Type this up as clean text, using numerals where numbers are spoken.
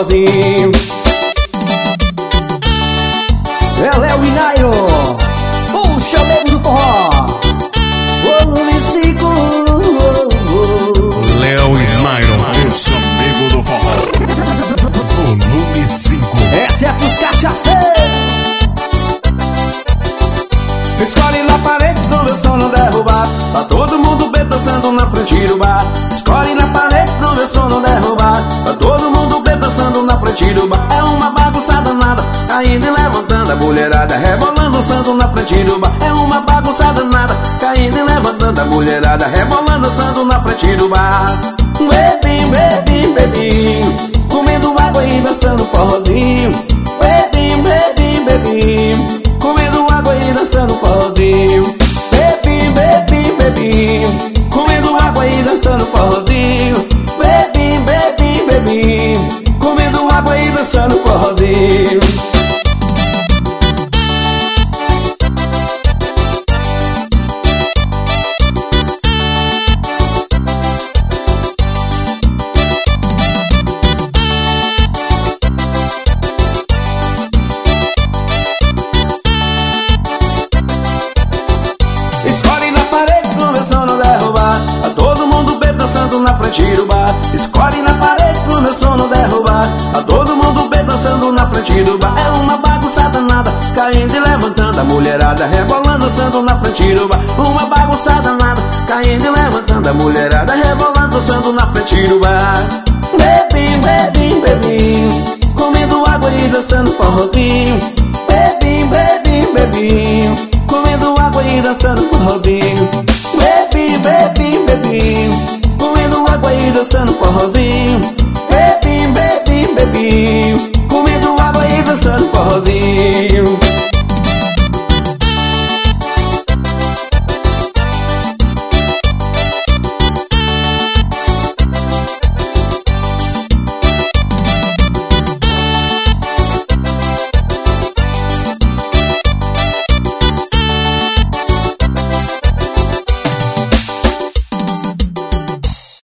forrozinho. É Léo e Nairo, o chamego do forró. Volume 5. Léo e Nairo, o chamego do forró. Volume 5. Essa é pros cachaceiros. Escolhe na parede do meu som não derrubar. Tá todo mundo bem dançando na frente do bar. Escolhe na parede do meu som não derrubar. Tá todo mundo bem dançando na frente do bar. É uma bagunça danada, caindo e levantando. A mulherada rebolando, dançando na frente do bar. É uma bagunça danada, caindo e levantando. A mulherada rebolando, dançando na frente do bar. Bebinho, bebinho, bebinho, comendo água e dançando forrozinho. Bebinho, bebinho, bebinho, comendo água e dançando forrozinho. Bebinho, bebinho, bebinho, comendo água e dançando forrozinho. Bebinho, bebinho, bebinho, comendo água e dançando forrozinho. Escolhe na parede pro meu som não derrubar. Tá todo mundo bem dançando na frente do bar. Escolhe na parede pro meu som não derrubar. Tá todo mundo bem dançando na frente do bar. É uma bagunça danada, caindo e levantando. A mulherada rebolando, dançando na frente do bar. Uma bagunça danada, caindo e levantando. A mulherada rebolando, dançando na frente do bar. Bebinho, bebinho, bebinho, comendo água e dançando forrozinho. Bebinho, bebinho, bebinho, comendo água e dançando forrozinho.